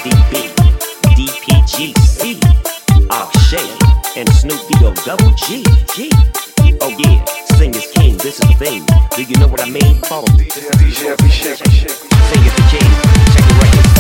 DB, DPGC, Shay, and Snoop D-O double G. Oh yeah, sing is king, this is the thing. Do you know what I mean? Follow me. Sing is the king, check the record.